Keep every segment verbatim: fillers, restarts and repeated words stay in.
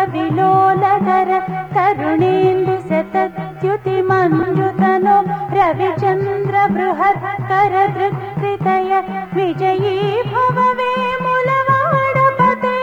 विलोलधर तरुणेन्दु शतद्युति मञ्जुतनो रविचन्द्र बृहत्कर दृक्कृतय विजयी भव वेमुलवाडपते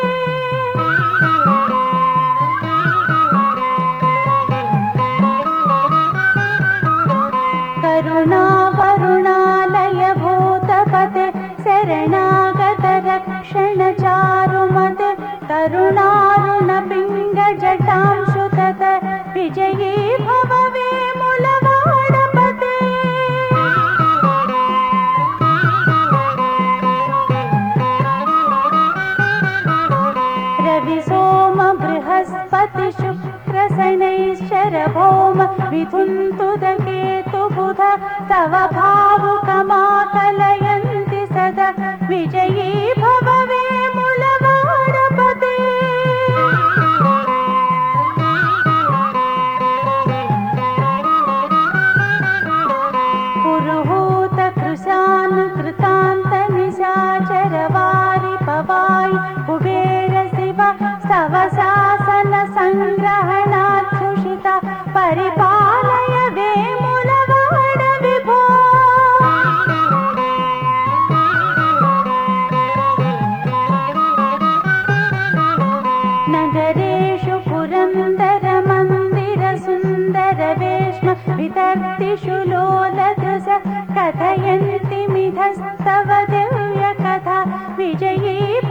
करुणा वरुणालय भूतपते शरणागत रक्षण चारुमते तरुणारुण पिंग जटांशुतत विजयी भव वेमुलवाडपते रवि सोम बृहस्पति शुक्र शनैश्चर भौम विधुन्तुद केतु बुध तव भावुकमाकलयन्ति सदा विजयी भव वेमुलवाडपते पुरुहूत कृशानुकृतान्त निशाचर वारि पवाय कुबेर शिव स्तव शासन संग्रहणाच्छुषिता परिपालय वेमुलवाड विभो नगरेषु पुरन्दर मन्दिर सुन्दर वेश्म वितर्तिषु लोलधृष कथयन्ति मिथस्तव दिव्य कथा विजयी